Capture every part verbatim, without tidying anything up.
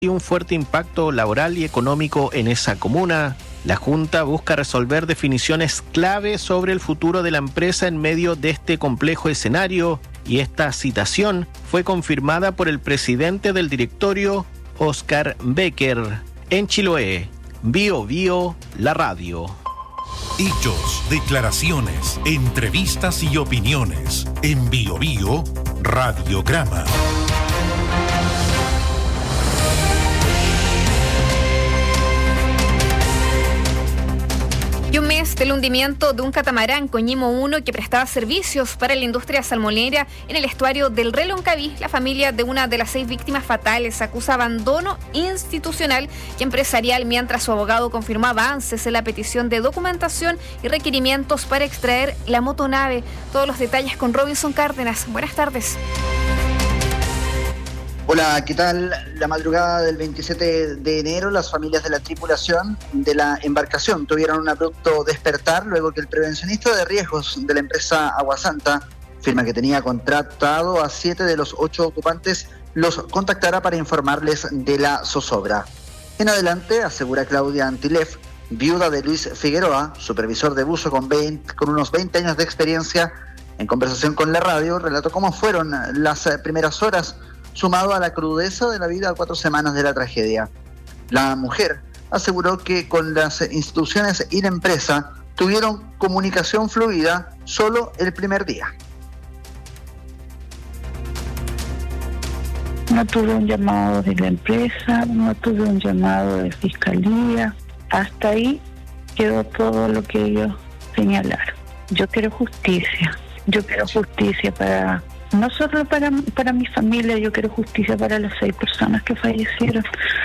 y un fuerte impacto laboral y económico en esa comuna. La Junta busca resolver definiciones clave sobre el futuro de la empresa en medio de este complejo escenario, y esta citación fue confirmada por el presidente del directorio, Oscar Becker. En Chiloé, Bio Bio, la radio. Hechos, declaraciones, entrevistas y opiniones. En Bio Bio, Radiograma. Y un mes del hundimiento de un catamarán Coñimo uno que prestaba servicios para la industria salmonera en el estuario del Reloncaví, la familia de una de las seis víctimas fatales acusa abandono institucional y empresarial, mientras su abogado confirmó avances en la petición de documentación y requerimientos para extraer la motonave. Todos los detalles con Robinson Cárdenas. Buenas tardes. Hola, ¿qué tal? La madrugada del veintisiete de enero, las familias de la tripulación de la embarcación tuvieron un abrupto despertar luego que el prevencionista de riesgos de la empresa Aguasanta, firma que tenía contratado a siete de los ocho ocupantes, los contactara para informarles de la zozobra. En adelante, asegura Claudia Antilef, viuda de Luis Figueroa, supervisor de buzo con, veinte, con unos veinte años de experiencia, en conversación con la radio, relató cómo fueron las primeras horas, sumado a la crudeza de la vida a cuatro semanas de la tragedia. La mujer aseguró que con las instituciones y la empresa tuvieron comunicación fluida solo el primer día. No tuve un llamado de la empresa, no tuve un llamado de fiscalía. Hasta ahí quedó todo lo que ellos señalaron. Yo quiero justicia. Yo quiero justicia para... No solo para, para mi familia, yo quiero justicia para las seis personas que fallecieron.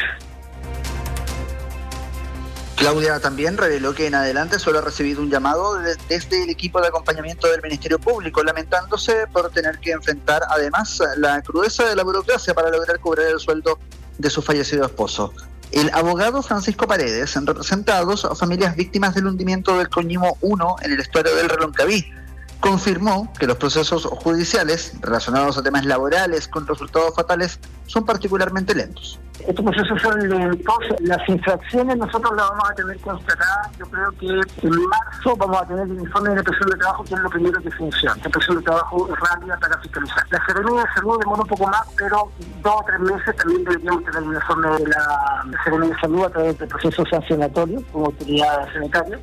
Claudia también reveló que en adelante solo ha recibido un llamado de, desde el equipo de acompañamiento del Ministerio Público, lamentándose por tener que enfrentar además la crudeza de la burocracia para lograr cobrar el sueldo de su fallecido esposo. El abogado Francisco Paredes representa a dos familias víctimas del hundimiento del Coñimo uno en el estuario del Reloncaví. Confirmó que los procesos judiciales relacionados a temas laborales con resultados fatales son particularmente lentos. Estos procesos son lentos, las infracciones nosotros las vamos a tener constatadas. Yo creo que en marzo vamos a tener el informe de la inspección de trabajo, que es lo primero que funciona. La inspección de trabajo es rápida para fiscalizar. La Seremía de Salud demora un poco más, pero dos o tres meses también deberíamos tener el informe de la Seremía de Salud a través del proceso sancionatorio como autoridad sanitaria.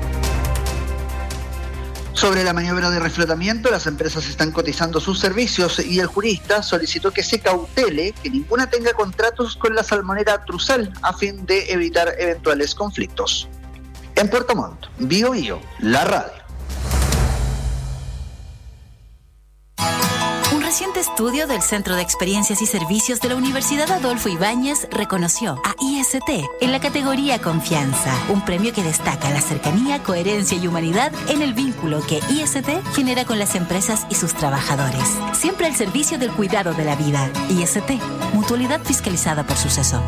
Sobre la maniobra de reflotamiento, las empresas están cotizando sus servicios y el jurista solicitó que se cautele que ninguna tenga contratos con la salmonera Truzal a fin de evitar eventuales conflictos. En Puerto Montt, Bio Bio, la radio. Un reciente estudio del Centro de Experiencias y Servicios de la Universidad Adolfo Ibáñez reconoció a I S T en la categoría Confianza, un premio que destaca la cercanía, coherencia y humanidad en el vínculo que I S T genera con las empresas y sus trabajadores. Siempre al servicio del cuidado de la vida. I S T, mutualidad fiscalizada por Suceso.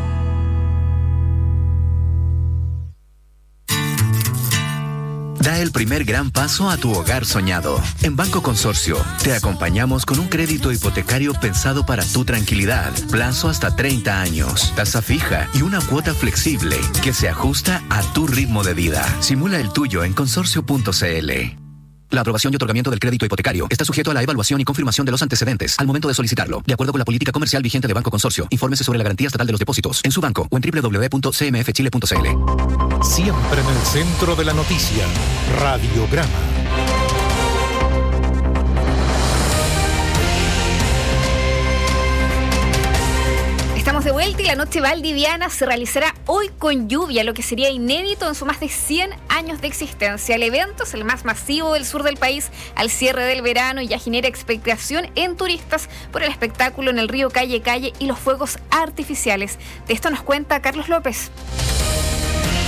Da el primer gran paso a tu hogar soñado. En Banco Consorcio, te acompañamos con un crédito hipotecario pensado para tu tranquilidad. Plazo hasta treinta años, tasa fija y una cuota flexible que se ajusta a tu ritmo de vida. Simula el tuyo en consorcio punto c l. La aprobación y otorgamiento del crédito hipotecario está sujeto a la evaluación y confirmación de los antecedentes al momento de solicitarlo, de acuerdo con la política comercial vigente de Banco Consorcio. Infórmese sobre la garantía estatal de los depósitos en su banco o en doble u doble u doble u punto c m f chile punto c l. Siempre en el centro de la noticia, Radiograma. Estamos de vuelta y la noche valdiviana se realizará hoy con lluvia, lo que sería inédito en sus más de cien años de existencia. El evento es el más masivo del sur del país al cierre del verano y ya genera expectación en turistas por el espectáculo en el río Calle Calle y los fuegos artificiales. De esto nos cuenta Carlos López.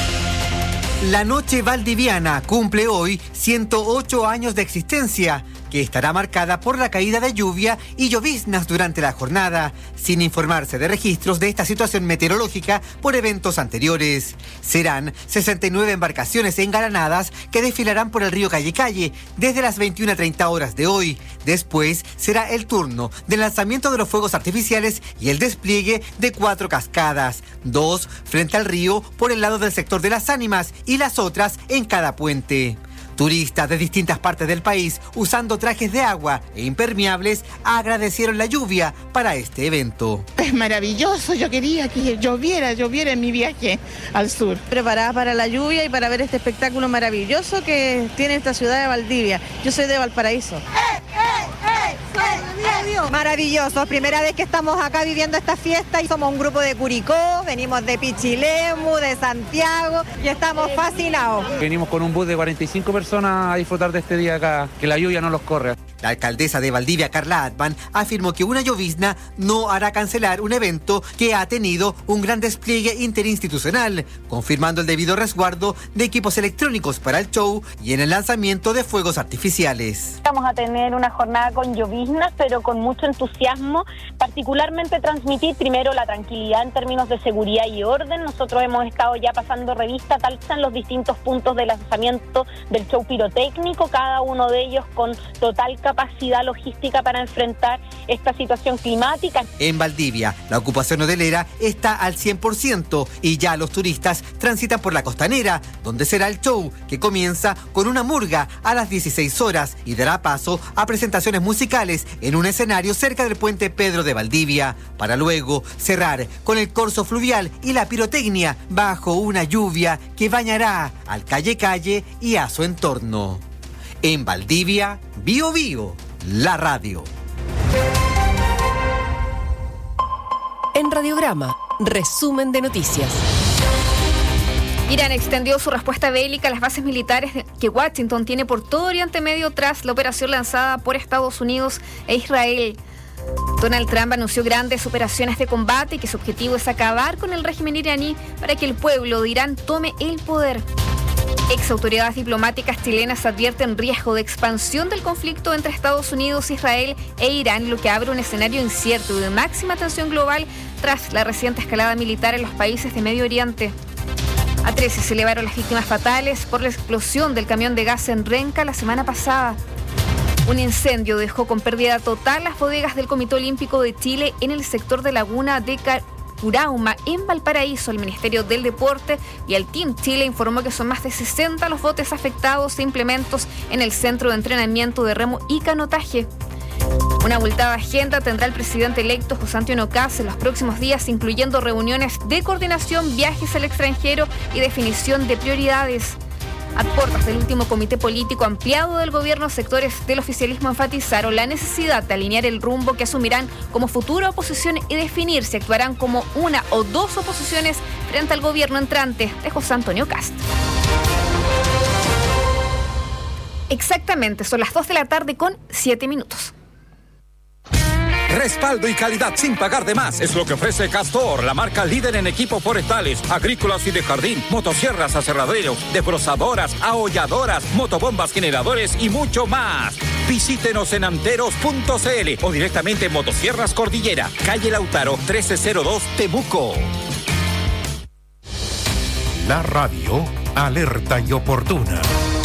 La noche valdiviana cumple hoy ciento ocho años de existencia. que estará marcada por la caída de lluvia y lloviznas durante la jornada, sin informarse de registros de esta situación meteorológica por eventos anteriores. Serán sesenta y nueve embarcaciones engalanadas que desfilarán por el río Calle Calle desde las veintiuna treinta horas de hoy. Después será el turno del lanzamiento de los fuegos artificiales y el despliegue de cuatro cascadas, dos frente al río por el lado del sector de Las Ánimas y las otras en cada puente. Turistas de distintas partes del país, usando trajes de agua e impermeables, agradecieron la lluvia para este evento. Es maravilloso, yo quería que lloviera, lloviera en mi viaje al sur. Preparada para la lluvia y para ver este espectáculo maravilloso que tiene esta ciudad de Valdivia. Yo soy de Valparaíso. ¡Eh, eh, eh! Maravilloso, primera vez que estamos acá viviendo esta fiesta y somos un grupo de Curicó, venimos de Pichilemu, de Santiago y estamos fascinados. Venimos con un bus de cuarenta y cinco personas a disfrutar de este día acá, que la lluvia no los corre. La alcaldesa de Valdivia, Carla Atman, afirmó que una llovizna no hará cancelar un evento que ha tenido un gran despliegue interinstitucional, confirmando el debido resguardo de equipos electrónicos para el show y en el lanzamiento de fuegos artificiales. Vamos a tener una jornada con lloviznas, pero con mucho entusiasmo, particularmente transmitir primero la tranquilidad en términos de seguridad y orden. Nosotros hemos estado ya pasando revista tal en los distintos puntos de lanzamiento del show pirotécnico, cada uno de ellos con total capacidad logística para enfrentar esta situación climática. En Valdivia, la ocupación hotelera está al cien por ciento y ya los turistas transitan por la costanera, donde será el show, que comienza con una murga a las dieciséis horas y dará paso a presentaciones musicales en un escenario cerca del puente Pedro de Valdivia, para luego cerrar con el corso fluvial y la pirotecnia bajo una lluvia que bañará al Calle Calle y a su entorno. En Valdivia, Bio Bio, la radio. En Radiograma, resumen de noticias. Irán extendió su respuesta bélica a las bases militares que Washington tiene por todo Oriente Medio tras la operación lanzada por Estados Unidos e Israel. Donald Trump anunció grandes operaciones de combate y que su objetivo es acabar con el régimen iraní para que el pueblo de Irán tome el poder. Ex autoridades diplomáticas chilenas advierten riesgo de expansión del conflicto entre Estados Unidos, Israel e Irán, lo que abre un escenario incierto y de máxima tensión global tras la reciente escalada militar en los países de Medio Oriente. A trece se elevaron las víctimas fatales por la explosión del camión de gas en Renca la semana pasada. Un incendio dejó con pérdida total las bodegas del Comité Olímpico de Chile en el sector de Laguna de Curauma, en Valparaíso. El Ministerio del Deporte y el Team Chile informó que son más de sesenta los botes afectados e implementos en el centro de entrenamiento de remo y canotaje. Una abultada agenda tendrá el presidente electo José Antonio Kast en los próximos días, incluyendo reuniones de coordinación, viajes al extranjero y definición de prioridades. A puertas del último comité político ampliado del gobierno, sectores del oficialismo enfatizaron la necesidad de alinear el rumbo que asumirán como futura oposición y definir si actuarán como una o dos oposiciones frente al gobierno entrante de José Antonio Kast. Exactamente, son las dos de la tarde con siete minutos. Respaldo y calidad sin pagar de más es lo que ofrece Castor, la marca líder en equipos forestales, agrícolas y de jardín, motosierras, aserraderos, desbrozadoras, aholladoras, motobombas, generadores y mucho más. Visítenos en anteros punto c l o directamente en Motosierras Cordillera, calle Lautaro trece cero dos, Temuco. La radio, alerta y oportuna.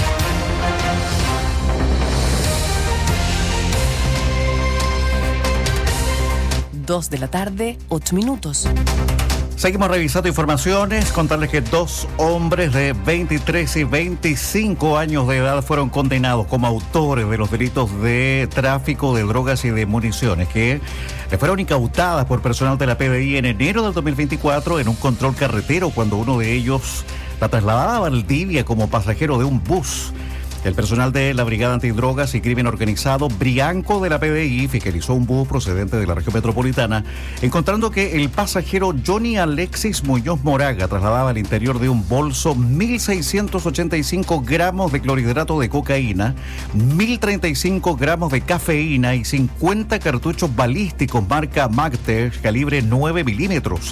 Dos de la tarde, ocho minutos. Seguimos revisando informaciones, contarles que dos hombres de veintitrés y veinticinco años de edad fueron condenados como autores de los delitos de tráfico de drogas y de municiones que le fueron incautadas por personal de la P D I en enero del dos mil veinticuatro en un control carretero cuando uno de ellos la trasladaba a Valdivia como pasajero de un bus. El personal de la Brigada Antidrogas y Crimen Organizado Brianco de la P D I fiscalizó un bus procedente de la región metropolitana, encontrando que el pasajero Johnny Alexis Muñoz Moraga trasladaba al interior de un bolso mil seiscientos ochenta y cinco gramos de clorhidrato de cocaína, mil treinta y cinco gramos de cafeína y cincuenta cartuchos balísticos marca Magtech calibre nueve milímetros.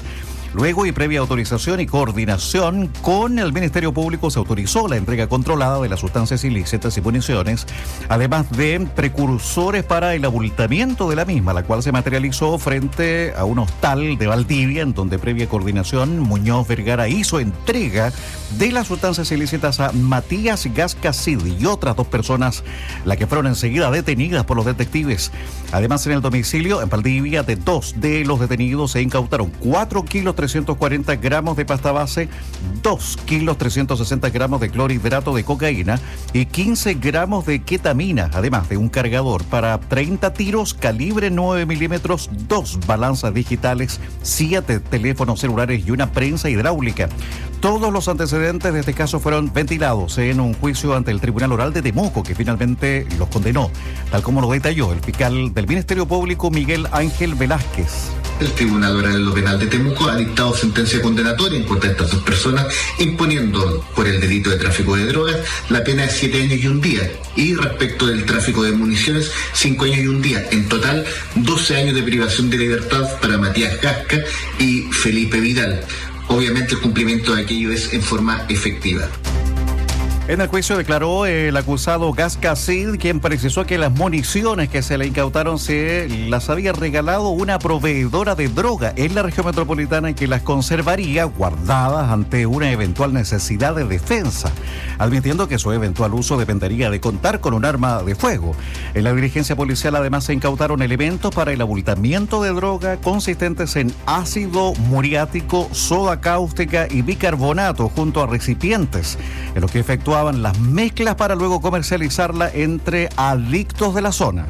Luego, y previa autorización y coordinación con el Ministerio Público, se autorizó la entrega controlada de las sustancias ilícitas y municiones, además de precursores para el abultamiento de la misma, la cual se materializó frente a un hostal de Valdivia, en donde previa coordinación Muñoz Vergara hizo entrega de las sustancias ilícitas a Matías Gascacid y otras dos personas, las que fueron enseguida detenidas por los detectives. Además, en el domicilio en Valdivia de dos de los detenidos se incautaron cuatro kilos trescientos cuarenta gramos de pasta base, dos kilos trescientos sesenta gramos de clorhidrato de cocaína y quince gramos de ketamina, además de un cargador para treinta tiros calibre nueve milímetros, dos balanzas digitales, siete teléfonos celulares y una prensa hidráulica. Todos los antecedentes de este caso fueron ventilados en un juicio ante el Tribunal Oral de Temuco, que finalmente los condenó, tal como lo detalló el fiscal del Ministerio Público, Miguel Ángel Velázquez. El Tribunal Oral de lo Penal de Temuco ha dictado sentencia condenatoria en contra de estas dos personas, imponiendo por el delito de tráfico de drogas la pena de siete años y un día, y respecto del tráfico de municiones, cinco años y un día. En total, doce años de privación de libertad para Matías Gasca y Felipe Vidal. Obviamente el cumplimiento de aquello es en forma efectiva. En el juicio declaró el acusado Gascacid, quien precisó que las municiones que se le incautaron se las había regalado una proveedora de droga en la región metropolitana y que las conservaría guardadas ante una eventual necesidad de defensa, admitiendo que su eventual uso dependería de contar con un arma de fuego. En la diligencia policial además se incautaron elementos para el abultamiento de droga consistentes en ácido muriático, soda cáustica y bicarbonato junto a recipientes en los que efectuó las mezclas para luego comercializarla entre adictos de la zona.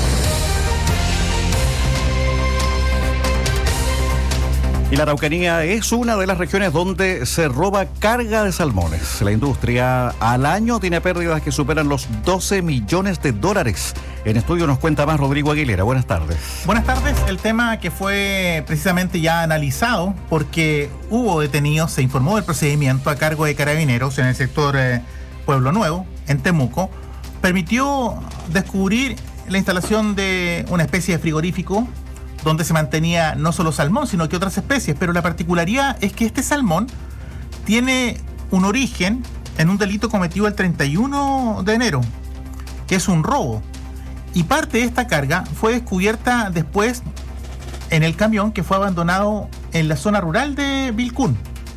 Y la Araucanía es una de las regiones donde se roba carga de salmones. La industria al año tiene pérdidas que superan los doce millones de dólares. En estudio nos cuenta más Rodrigo Aguilera. Buenas tardes. Buenas tardes. El tema que fue precisamente ya analizado porque hubo detenidos, se informó del procedimiento a cargo de carabineros en el sector eh, Pueblo Nuevo, en Temuco, permitió descubrir la instalación de una especie de frigorífico donde se mantenía no solo salmón, sino que otras especies, pero la particularidad es que este salmón tiene un origen en un delito cometido el treinta y uno de enero, que es un robo, y parte de esta carga fue descubierta después en el camión que fue abandonado en la zona rural de Vilcún.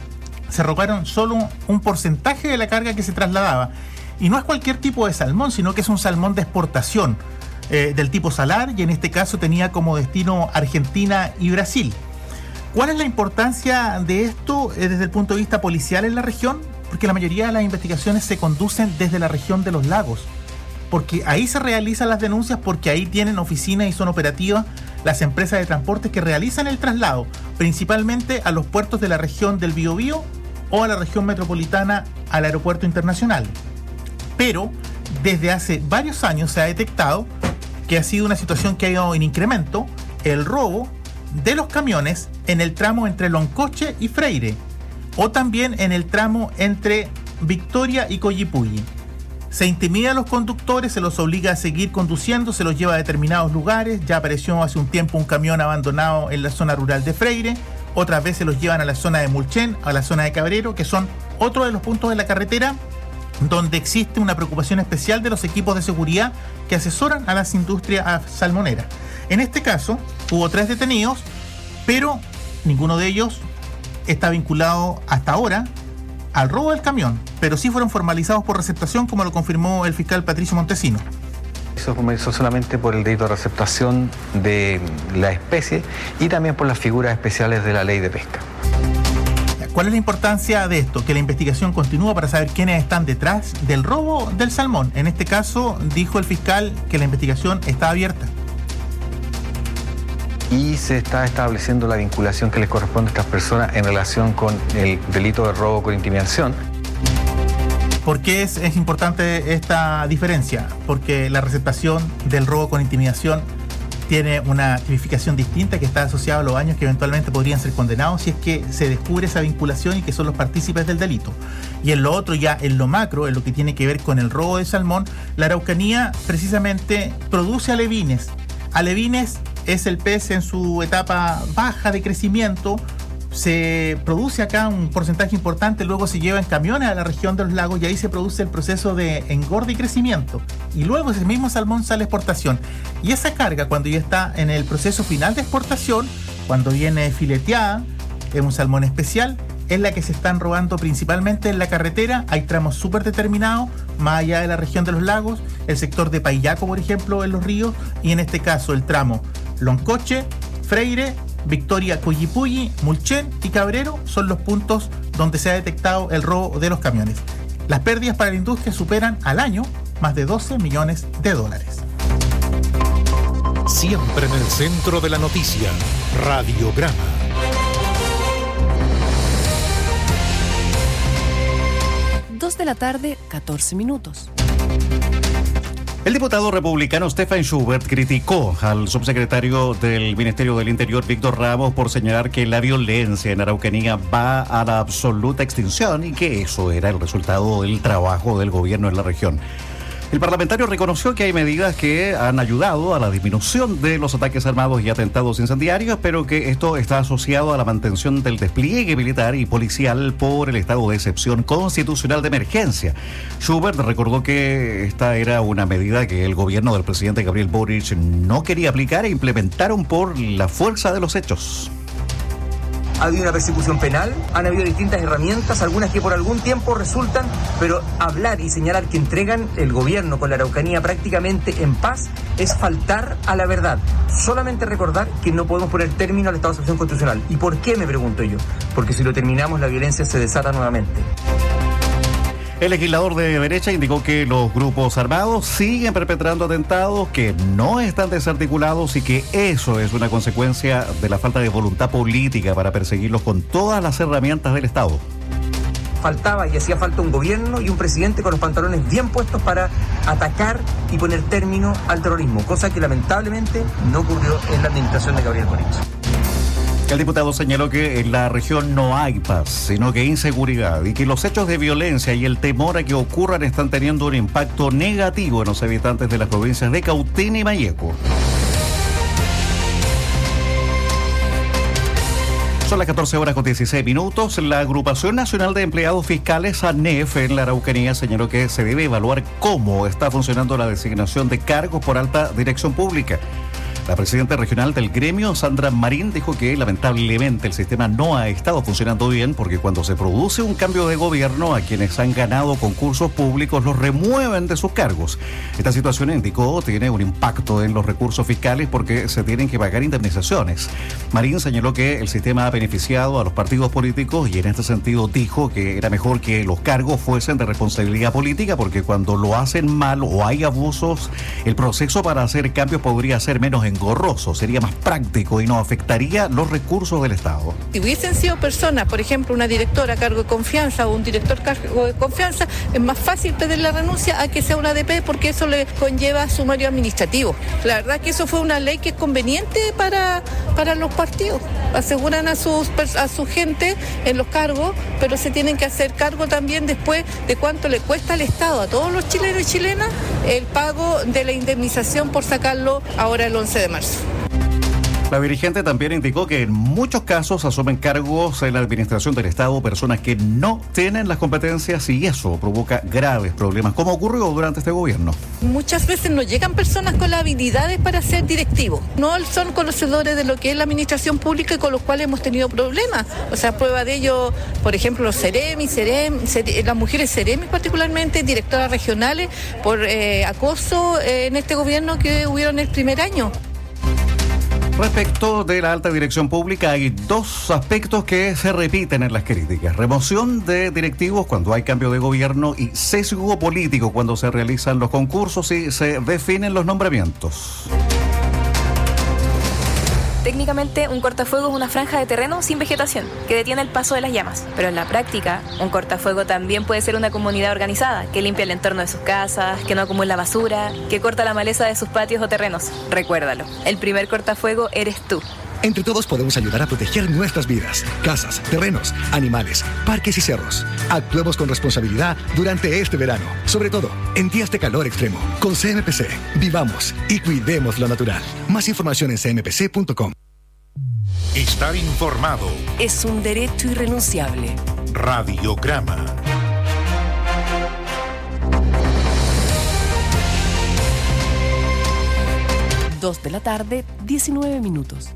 Se robaron solo un porcentaje de la carga que se trasladaba, y no es cualquier tipo de salmón, sino que es un salmón de exportación, Eh, del tipo salar, y en este caso tenía como destino Argentina y Brasil. ¿Cuál es la importancia de esto eh, desde el punto de vista policial en la región? Porque la mayoría de las investigaciones se conducen desde la región de los lagos, porque ahí se realizan las denuncias, porque ahí tienen oficinas y son operativas las empresas de transporte que realizan el traslado, principalmente a los puertos de la región del Biobío o a la región metropolitana al aeropuerto internacional. Pero desde hace varios años se ha detectado que ha sido una situación que ha ido en incremento, el robo de los camiones en el tramo entre Loncoche y Freire, o también en el tramo entre Victoria y Coyipulli. Se intimida a los conductores, se los obliga a seguir conduciendo, se los lleva a determinados lugares. Ya apareció hace un tiempo un camión abandonado en la zona rural de Freire, otras veces los llevan a la zona de Mulchen, a la zona de Cabrero, que son otro de los puntos de la carretera donde existe una preocupación especial de los equipos de seguridad que asesoran a las industrias salmoneras. En este caso, hubo tres detenidos, pero ninguno de ellos está vinculado hasta ahora al robo del camión, pero sí fueron formalizados por receptación, como lo confirmó el fiscal Patricio Montesino. Eso comenzó solamente por el delito de receptación de la especie y también por las figuras especiales de la ley de pesca. ¿Cuál es la importancia de esto? Que la investigación continúa para saber quiénes están detrás del robo del salmón. En este caso, dijo el fiscal que la investigación está abierta. Y se está estableciendo la vinculación que les corresponde a estas personas en relación con el delito de robo con intimidación. ¿Por qué es, es importante esta diferencia? Porque la receptación del robo con intimidación tiene una tipificación distinta que está asociada a los años que eventualmente podrían ser condenados si es que se descubre esa vinculación y que son los partícipes del delito. Y en lo otro, ya en lo macro, en lo que tiene que ver con el robo de salmón, la Araucanía precisamente produce alevines. Alevines es el pez en su etapa baja de crecimiento, se produce acá un porcentaje importante, luego se lleva en camiones a la región de los lagos y ahí se produce el proceso de engorde y crecimiento. Y luego ese mismo salmón sale a exportación. Y esa carga, cuando ya está en el proceso final de exportación, cuando viene fileteada, es un salmón especial, es la que se están robando principalmente en la carretera. Hay tramos súper determinados, más allá de la región de los lagos, el sector de Paillaco, por ejemplo, en los ríos, y en este caso el tramo Loncoche, Freire, Victoria, Cuyipulli, Mulchen y Cabrero son los puntos donde se ha detectado el robo de los camiones. Las pérdidas para la industria superan al año más de doce millones de dólares. Siempre en el centro de la noticia, Radiograma. Dos de la tarde, catorce minutos. El diputado republicano Stefan Schubert criticó al subsecretario del Ministerio del Interior, Víctor Ramos, por señalar que la violencia en Araucanía va a la absoluta extinción y que eso era el resultado del trabajo del gobierno en la región. El parlamentario reconoció que hay medidas que han ayudado a la disminución de los ataques armados y atentados incendiarios, pero que esto está asociado a la mantención del despliegue militar y policial por el estado de excepción constitucional de emergencia. Schubert recordó que esta era una medida que el gobierno del presidente Gabriel Boric no quería aplicar e implementaron por la fuerza de los hechos. Ha habido una persecución penal, han habido distintas herramientas, algunas que por algún tiempo resultan, pero hablar y señalar que entregan el gobierno con la Araucanía prácticamente en paz es faltar a la verdad. Solamente recordar que no podemos poner término al estado de excepción constitucional. ¿Y por qué, me pregunto yo? Porque si lo terminamos, la violencia se desata nuevamente. El legislador de derecha indicó que los grupos armados siguen perpetrando atentados, que no están desarticulados y que eso es una consecuencia de la falta de voluntad política para perseguirlos con todas las herramientas del Estado. Faltaba y hacía falta un gobierno y un presidente con los pantalones bien puestos para atacar y poner término al terrorismo, cosa que lamentablemente no ocurrió en la administración de Gabriel Boric. El diputado señaló que en la región no hay paz, sino que inseguridad, y que los hechos de violencia y el temor a que ocurran están teniendo un impacto negativo en los habitantes de las provincias de Cautín y Malleco. Son las catorce horas con dieciséis minutos. La Agrupación Nacional de Empleados Fiscales, ANEF, en la Araucanía señaló que se debe evaluar cómo está funcionando la designación de cargos por alta dirección pública. La presidenta regional del gremio, Sandra Marín, dijo que lamentablemente el sistema no ha estado funcionando bien porque cuando se produce un cambio de gobierno, a quienes han ganado concursos públicos los remueven de sus cargos. Esta situación, indicó, tiene un impacto en los recursos fiscales porque se tienen que pagar indemnizaciones. Marín señaló que el sistema ha beneficiado a los partidos políticos y en este sentido dijo que era mejor que los cargos fuesen de responsabilidad política porque cuando lo hacen mal o hay abusos, el proceso para hacer cambios podría ser menos engorroso. Engorroso, sería más práctico y no afectaría los recursos del Estado. Si hubiesen sido personas, por ejemplo, una directora a cargo de confianza o un director a cargo de confianza, es más fácil pedir la renuncia a que sea una A D P porque eso le conlleva sumario administrativo. La verdad que eso fue una ley que es conveniente para, para los partidos. Aseguran a, sus, a su gente en los cargos, pero se tienen que hacer cargo también después de cuánto le cuesta al Estado, a todos los chilenos y chilenas, el pago de la indemnización por sacarlo ahora el once de marzo. La dirigente también indicó que en muchos casos asumen cargos en la administración del Estado personas que no tienen las competencias y eso provoca graves problemas, como ocurrió durante este gobierno. Muchas veces no llegan personas con las habilidades para ser directivos, no son conocedores de lo que es la administración pública y con los cuales hemos tenido problemas. O sea, prueba de ello, por ejemplo, los Ceremi, Cerem, las mujeres Ceremi particularmente, directoras regionales, por eh, acoso eh, en este gobierno que hubieron el primer año. Respecto de la alta dirección pública, hay dos aspectos que se repiten en las críticas. Remoción de directivos cuando hay cambio de gobierno y sesgo político cuando se realizan los concursos y se definen los nombramientos. Técnicamente, un cortafuego es una franja de terreno sin vegetación que detiene el paso de las llamas. Pero en la práctica, un cortafuego también puede ser una comunidad organizada que limpia el entorno de sus casas, que no acumula basura, que corta la maleza de sus patios o terrenos. Recuérdalo, el primer cortafuego eres tú. Entre todos podemos ayudar a proteger nuestras vidas, casas, terrenos, animales, parques y cerros. Actuemos con responsabilidad durante este verano, sobre todo en días de calor extremo. Con C M P C, vivamos y cuidemos lo natural. Más información en c m p c punto com. Estar informado es un derecho irrenunciable. Radiograma. Dos de la tarde, diecinueve minutos.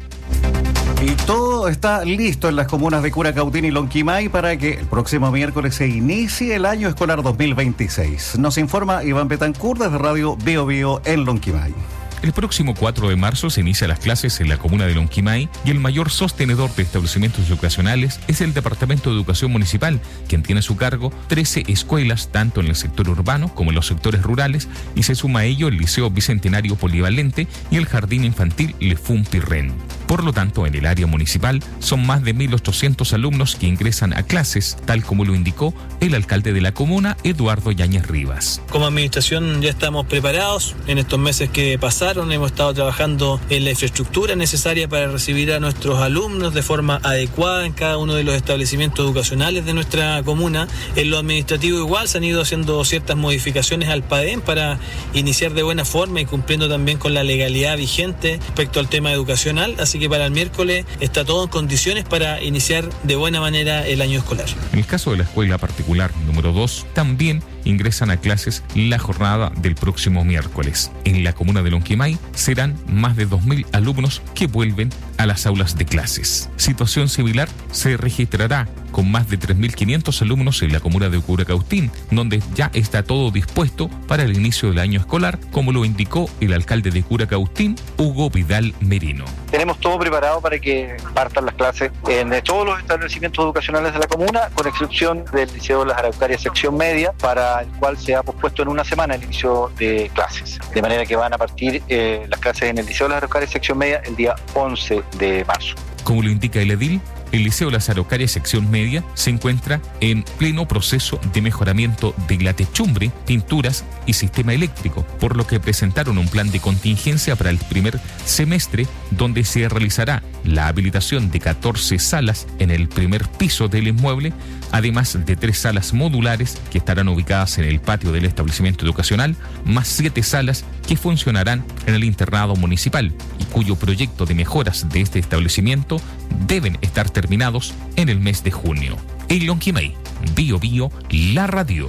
Y todo está listo en las comunas de Curacautín y Lonquimay para que el próximo miércoles se inicie el año escolar dos mil veintiséis. Nos informa Iván Betancourt desde Radio Bio Bio en Lonquimay. El próximo cuatro de marzo se inician las clases en la comuna de Lonquimay y el mayor sostenedor de establecimientos educacionales es el Departamento de Educación Municipal, quien tiene a su cargo trece escuelas, tanto en el sector urbano como en los sectores rurales, y se suma a ello el Liceo Bicentenario Polivalente y el Jardín Infantil Lefún Pirren. Por lo tanto, en el área municipal son más de mil ochocientos alumnos que ingresan a clases, tal como lo indicó el alcalde de la comuna, Eduardo Yáñez Rivas. Como administración ya estamos preparados. En estos meses que pasaron hemos estado trabajando en la infraestructura necesaria para recibir a nuestros alumnos de forma adecuada en cada uno de los establecimientos educacionales de nuestra comuna. En lo administrativo igual se han ido haciendo ciertas modificaciones al PADEM para iniciar de buena forma y cumpliendo también con la legalidad vigente respecto al tema educacional, así que para el miércoles está todo en condiciones para iniciar de buena manera el año escolar. En el caso de la escuela particular número dos, también ingresan a clases la jornada del próximo miércoles. En la comuna de Lonquimay serán más de dos mil alumnos que vuelven a las aulas de clases. Situación similar se registrará con más de tres mil quinientos alumnos en la comuna de Curacautín, donde ya está todo dispuesto para el inicio del año escolar, como lo indicó el alcalde de Curacautín, Hugo Vidal Merino. Tenemos todo preparado para que partan las clases en todos los establecimientos educacionales de la comuna, con excepción del Liceo de las Araucarias sección media, para el cual se ha pospuesto en una semana el inicio de clases. De manera que van a partir eh, las clases en el Liceo de las Araucarias sección media el día once de marzo. Como lo indica el edil, el Liceo Las Araucarias sección media se encuentra en pleno proceso de mejoramiento de la techumbre, pinturas y sistema eléctrico, por lo que presentaron un plan de contingencia para el primer semestre, donde se realizará la habilitación de catorce salas en el primer piso del inmueble, además de tres salas modulares que estarán ubicadas en el patio del establecimiento educacional, más siete salas que funcionarán en el internado municipal y cuyo proyecto de mejoras de este establecimiento deben estar terminados en el mes de junio. En Lonquimay, Bio Bio, la radio.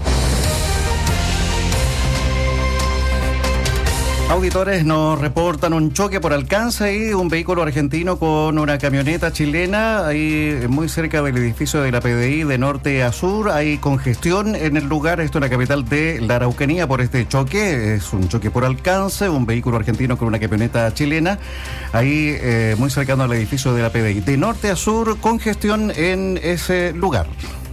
Auditores nos reportan un choque por alcance y un vehículo argentino con una camioneta chilena ahí muy cerca del edificio de la P D I de norte a sur. Hay congestión en el lugar, esto en la capital de la Araucanía por este choque. Es un choque por alcance, un vehículo argentino con una camioneta chilena ahí eh, muy cercano al edificio de la P D I. De norte a sur, congestión en ese lugar.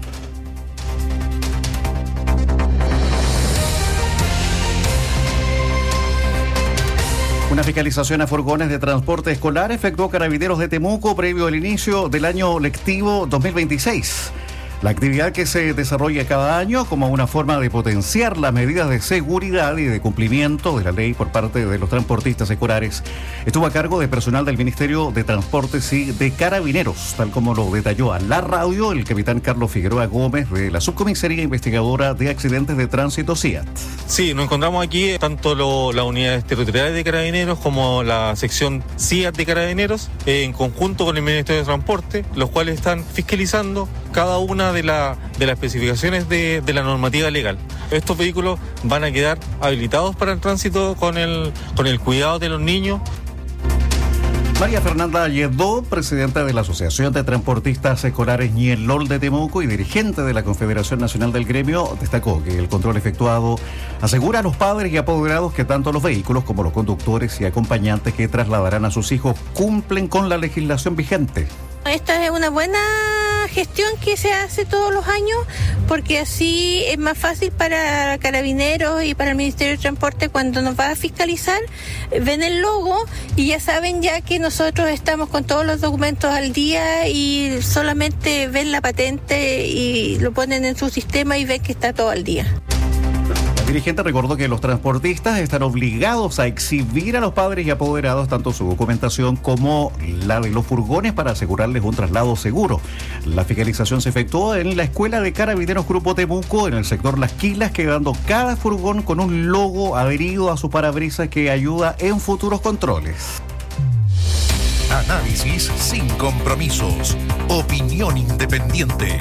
Una fiscalización a furgones de transporte escolar efectuó Carabineros de Temuco previo al inicio del año lectivo dos mil veintiséis. La actividad que se desarrolla cada año como una forma de potenciar las medidas de seguridad y de cumplimiento de la ley por parte de los transportistas escolares estuvo a cargo de personal del Ministerio de Transportes y de Carabineros, tal como lo detalló a la radio el capitán Carlos Figueroa Gómez de la Subcomisaría Investigadora de Accidentes de Tránsito C I A T. Sí, nos encontramos aquí tanto lo, las unidades territoriales de Carabineros como la sección C I A T de Carabineros eh, en conjunto con el Ministerio de Transporte, los cuales están fiscalizando cada una de, la, de las especificaciones de, de la normativa legal. Estos vehículos van a quedar habilitados para el tránsito con el, con el cuidado de los niños. María Fernanda Lledó, presidenta de la Asociación de Transportistas Escolares Ñelol de Temuco y dirigente de la Confederación Nacional del Gremio, destacó que el control efectuado asegura a los padres y apoderados que tanto los vehículos como los conductores y acompañantes que trasladarán a sus hijos cumplen con la legislación vigente. Esta es una buena gestión que se hace todos los años, porque así es más fácil para Carabineros y para el Ministerio de Transporte cuando nos va a fiscalizar, ven el logo y ya saben ya que nosotros estamos con todos los documentos al día y solamente ven la patente y lo ponen en su sistema y ven que está todo al día. El dirigente recordó que los transportistas están obligados a exhibir a los padres y apoderados tanto su documentación como la de los furgones para asegurarles un traslado seguro. La fiscalización se efectuó en la Escuela de Carabineros Grupo Temuco, en el sector Las Quilas, quedando cada furgón con un logo adherido a su parabrisas que ayuda en futuros controles. Análisis sin compromisos. Opinión independiente.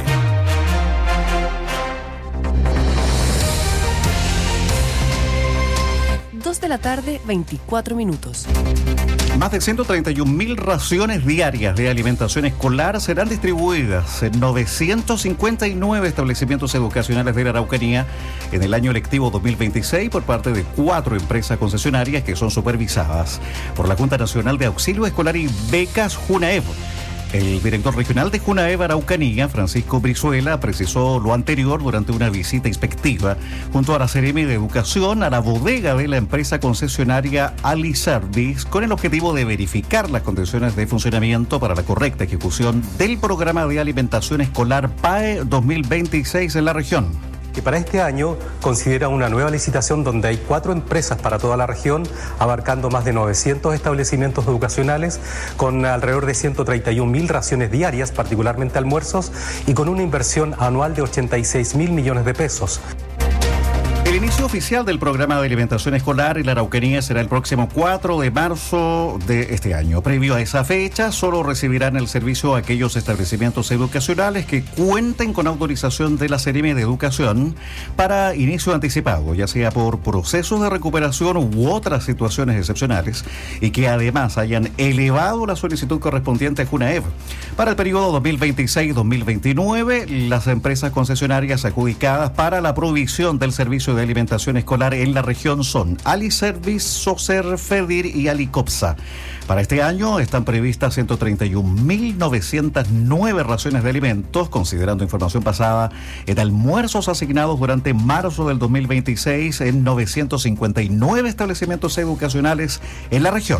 dos de la tarde, veinticuatro minutos. Más de ciento treinta y un mil raciones diarias de alimentación escolar serán distribuidas en novecientos cincuenta y nueve establecimientos educacionales de la Araucanía en el año lectivo dos mil veintiséis por parte de cuatro empresas concesionarias que son supervisadas por la Junta Nacional de Auxilio Escolar y Becas JUNAEB. El director regional de JUNAEB Araucanía, Francisco Brizuela, precisó lo anterior durante una visita inspectiva junto a la Seremi de Educación a la bodega de la empresa concesionaria Ali Service con el objetivo de verificar las condiciones de funcionamiento para la correcta ejecución del programa de alimentación escolar P A E dos mil veintiséis en la región. Que para este año considera una nueva licitación donde hay cuatro empresas para toda la región, abarcando más de novecientos establecimientos educacionales, con alrededor de ciento treinta y un mil raciones diarias, particularmente almuerzos, y con una inversión anual de ochenta y seis mil millones de pesos. El inicio oficial del programa de alimentación escolar en la Araucanía será el próximo cuatro de marzo de este año. Previo a esa fecha, solo recibirán el servicio aquellos establecimientos educacionales que cuenten con autorización de la Seremi de Educación para inicio anticipado, ya sea por procesos de recuperación u otras situaciones excepcionales, y que además hayan elevado la solicitud correspondiente a JUNAEB. Para el periodo dos mil veintiséis dos mil veintinueve, las empresas concesionarias adjudicadas para la provisión del servicio de alimentación escolar en la región son Ali Service, Socer, Fedir y Alicopsa. Para este año están previstas ciento treinta y un mil novecientas nueve raciones de alimentos, considerando información pasada en almuerzos asignados durante marzo del dos mil veintiséis en novecientos cincuenta y nueve establecimientos educacionales en la región.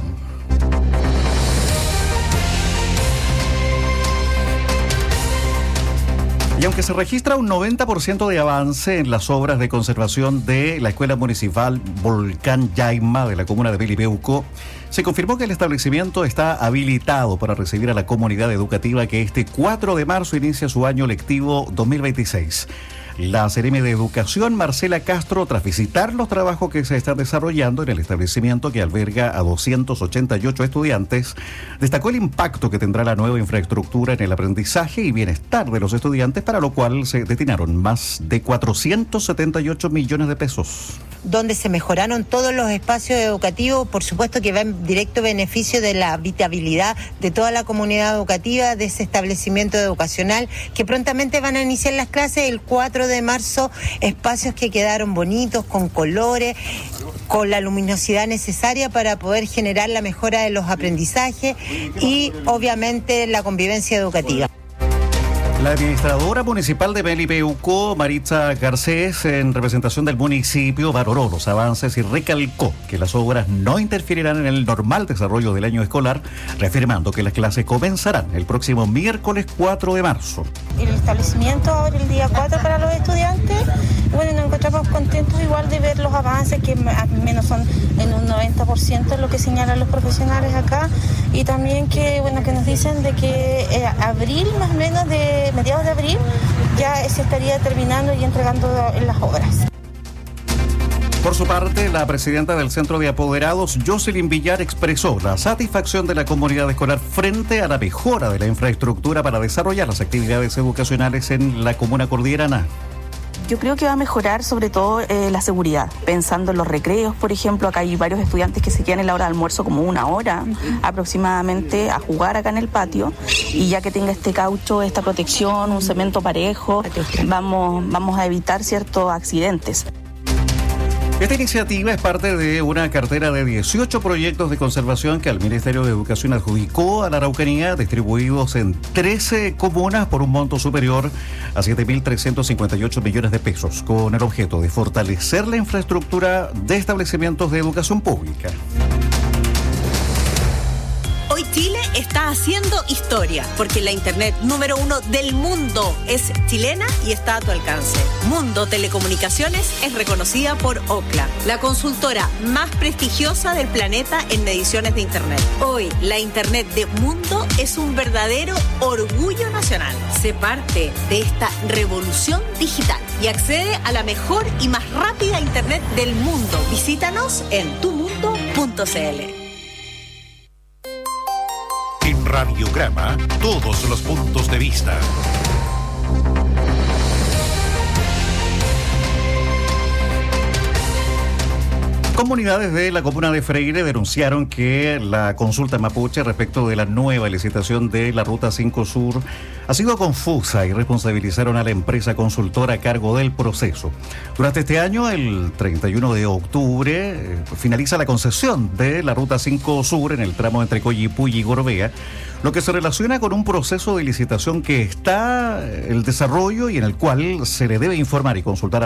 Y aunque se registra un noventa por ciento de avance en las obras de conservación de la Escuela Municipal Volcán Yaima de la comuna de Melipeuco, se confirmó que el establecimiento está habilitado para recibir a la comunidad educativa que este cuatro de marzo inicia su año lectivo dos mil veintiséis. La Seremi de Educación, Marcela Castro, tras visitar los trabajos que se están desarrollando en el establecimiento que alberga a doscientos ochenta y ocho estudiantes, destacó el impacto que tendrá la nueva infraestructura en el aprendizaje y bienestar de los estudiantes, para lo cual se destinaron más de cuatrocientos setenta y ocho millones de pesos. Donde se mejoraron todos los espacios educativos, por supuesto que va en directo beneficio de la habitabilidad de toda la comunidad educativa de ese establecimiento educacional, que prontamente van a iniciar las clases el cuatro de marzo, espacios que quedaron bonitos, con colores, con la luminosidad necesaria para poder generar la mejora de los aprendizajes y obviamente la convivencia educativa. La administradora municipal de Melipeuco, Maritza Garcés, en representación del municipio, valoró los avances y recalcó que las obras no interferirán en el normal desarrollo del año escolar, reafirmando que las clases comenzarán el próximo miércoles cuatro de marzo. El establecimiento abre el día cuatro para los estudiantes. Bueno, nos encontramos contentos igual de ver los avances, que al menos son en un noventa por ciento lo que señalan los profesionales acá, y también que, bueno, que nos dicen de que eh, abril, más o menos de mediados de abril, ya se estaría terminando y entregando en las obras. Por su parte, la presidenta del Centro de Apoderados, Jocelyn Villar, expresó la satisfacción de la comunidad escolar frente a la mejora de la infraestructura para desarrollar las actividades educacionales en la comuna cordillerana. Yo creo que va a mejorar sobre todo eh, la seguridad, pensando en los recreos, por ejemplo. Acá hay varios estudiantes que se quedan en la hora de almuerzo como una hora aproximadamente a jugar acá en el patio, y ya que tenga este caucho, esta protección, un cemento parejo, vamos, vamos a evitar ciertos accidentes. Esta iniciativa es parte de una cartera de dieciocho proyectos de conservación que el Ministerio de Educación adjudicó a la Araucanía, distribuidos en trece comunas por un monto superior a siete mil trescientos cincuenta y ocho millones de pesos, con el objeto de fortalecer la infraestructura de establecimientos de educación pública. Hoy Chile está haciendo historia, porque la internet número uno del mundo es chilena y está a tu alcance. Mundo Telecomunicaciones es reconocida por Ookla, la consultora más prestigiosa del planeta en mediciones de internet. Hoy, la internet de Mundo es un verdadero orgullo nacional. Sé parte de esta revolución digital y accede a la mejor y más rápida internet del mundo. Visítanos en tu mundo punto c l. Radiograma, todos los puntos de vista. Comunidades de la comuna de Freire denunciaron que la consulta mapuche respecto de la nueva licitación de la Ruta cinco Sur ha sido confusa y responsabilizaron a la empresa consultora a cargo del proceso. Durante este año, el treinta y uno de octubre, eh, finaliza la concesión de la Ruta cinco Sur en el tramo entre Coyipulli y Gorbea, lo que se relaciona con un proceso de licitación que está en el desarrollo y en el cual se le debe informar y consultar a